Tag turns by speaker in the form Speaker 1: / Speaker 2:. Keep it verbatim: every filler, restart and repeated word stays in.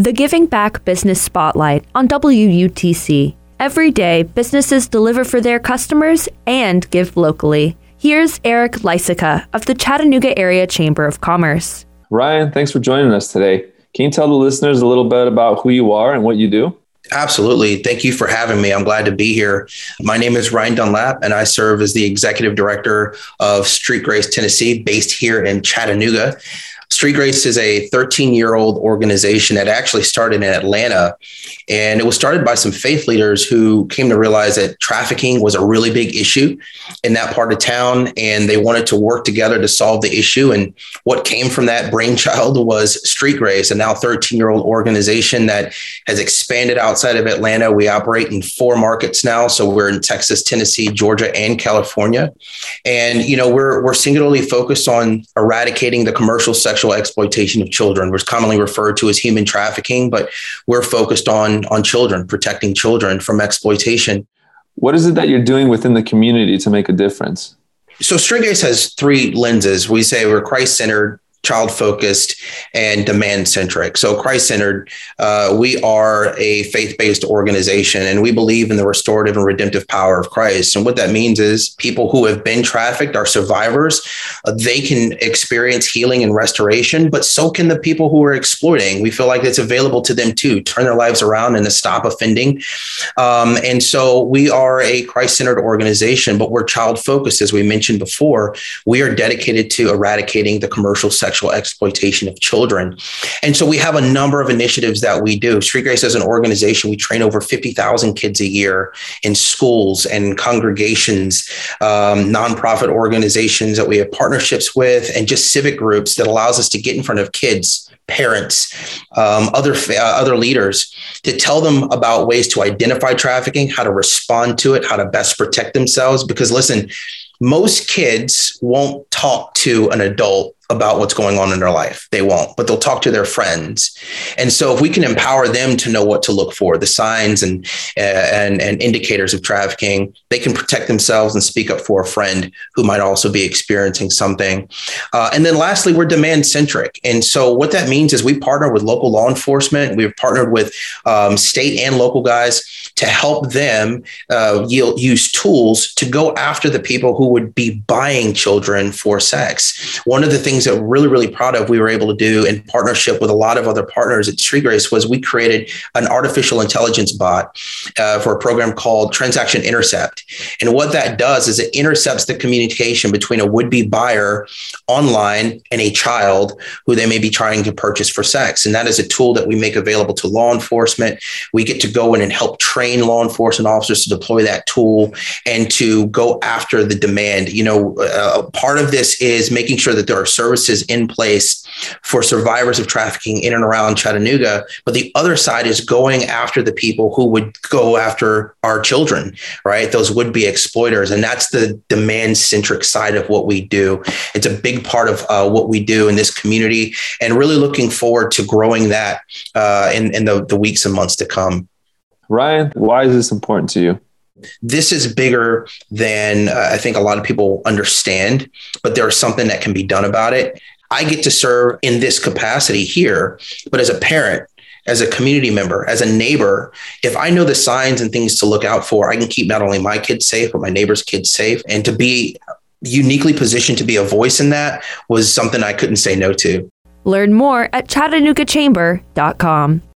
Speaker 1: The Giving Back Business Spotlight on W U T C. Every day, businesses deliver for their customers and give locally. Here's Eric Lysica of the Chattanooga Area Chamber of Commerce.
Speaker 2: Ryan, thanks for joining us today. Can you tell the listeners a little bit about who you are and what you do?
Speaker 3: Absolutely. Thank you for having me. I'm glad to be here. My name is Ryan Dunlap, and I serve as the executive director of Street Grace Tennessee, based here in Chattanooga. Street Grace is a thirteen-year-old organization that actually started in Atlanta, and it was started by some faith leaders who came to realize that trafficking was a really big issue in that part of town, and they wanted to work together to solve the issue. And what came from that brainchild was Street Grace, a now thirteen-year-old organization that has expanded outside of Atlanta. We operate in four markets now, so we're in Texas, Tennessee, Georgia, and California. And you know, we're we're singularly focused on eradicating the commercial sexual exploitation of children, which is commonly referred to as human trafficking, but we're focused on, on children, protecting children from exploitation.
Speaker 2: What is it that you're doing within the community to make a difference?
Speaker 3: So Street Grace has three lenses. We say we're Christ-centered, child-focused, and demand-centric. So Christ-centered, uh, we are a faith-based organization, and we believe in the restorative and redemptive power of Christ. And what that means is people who have been trafficked are survivors. Uh, they can experience healing and restoration, but so can the people who are exploiting. We feel like it's available to them too, turn their lives around and to stop offending. Um, and so we are a Christ-centered organization, but we're child-focused, as we mentioned before. We are dedicated to eradicating the commercial sector sexual exploitation of children. And so we have a number of initiatives that we do. Street Grace as an organization, we train over fifty thousand kids a year in schools and congregations, um, nonprofit organizations that we have partnerships with, and just civic groups that allows us to get in front of kids, parents, um, other uh, other leaders, to tell them about ways to identify trafficking, how to respond to it, how to best protect themselves. Because listen, most kids won't talk to an adult about what's going on in their life. They won't, but they'll talk to their friends. And so if we can empower them to know what to look for, the signs and, uh, and, and indicators of trafficking, they can protect themselves and speak up for a friend who might also be experiencing something. Uh, and then lastly, we're demand centric. And so what that means is we partner with local law enforcement. We've partnered with um, state and local guys to help them uh, yield, use tools to go after the people who would be buying children for sex. One of the things that we're really, really proud of, we were able to do in partnership with a lot of other partners at Street Grace, was we created an artificial intelligence bot uh, for a program called Transaction Intercept. And what that does is it intercepts the communication between a would-be buyer online and a child who they may be trying to purchase for sex. And that is a tool that we make available to law enforcement. We get to go in and help train law enforcement officers to deploy that tool and to go after the demand. You know, uh, part of this is making sure that there are services in place for survivors of trafficking in and around Chattanooga. But the other side is going after the people who would go after our children, right? Those would-be exploiters. And that's the demand-centric side of what we do. It's a big part of uh, what we do in this community, and really looking forward to growing that uh, in, in the, the weeks and months to come.
Speaker 2: Ryan, why is this important to you?
Speaker 3: This is bigger than uh, I think a lot of people understand, but there's something that can be done about it. I get to serve in this capacity here, but as a parent, as a community member, as a neighbor, if I know the signs and things to look out for, I can keep not only my kids safe, but my neighbor's kids safe. And to be uniquely positioned to be a voice in that was something I couldn't say no to.
Speaker 1: Learn more at chattanooga chamber dot com.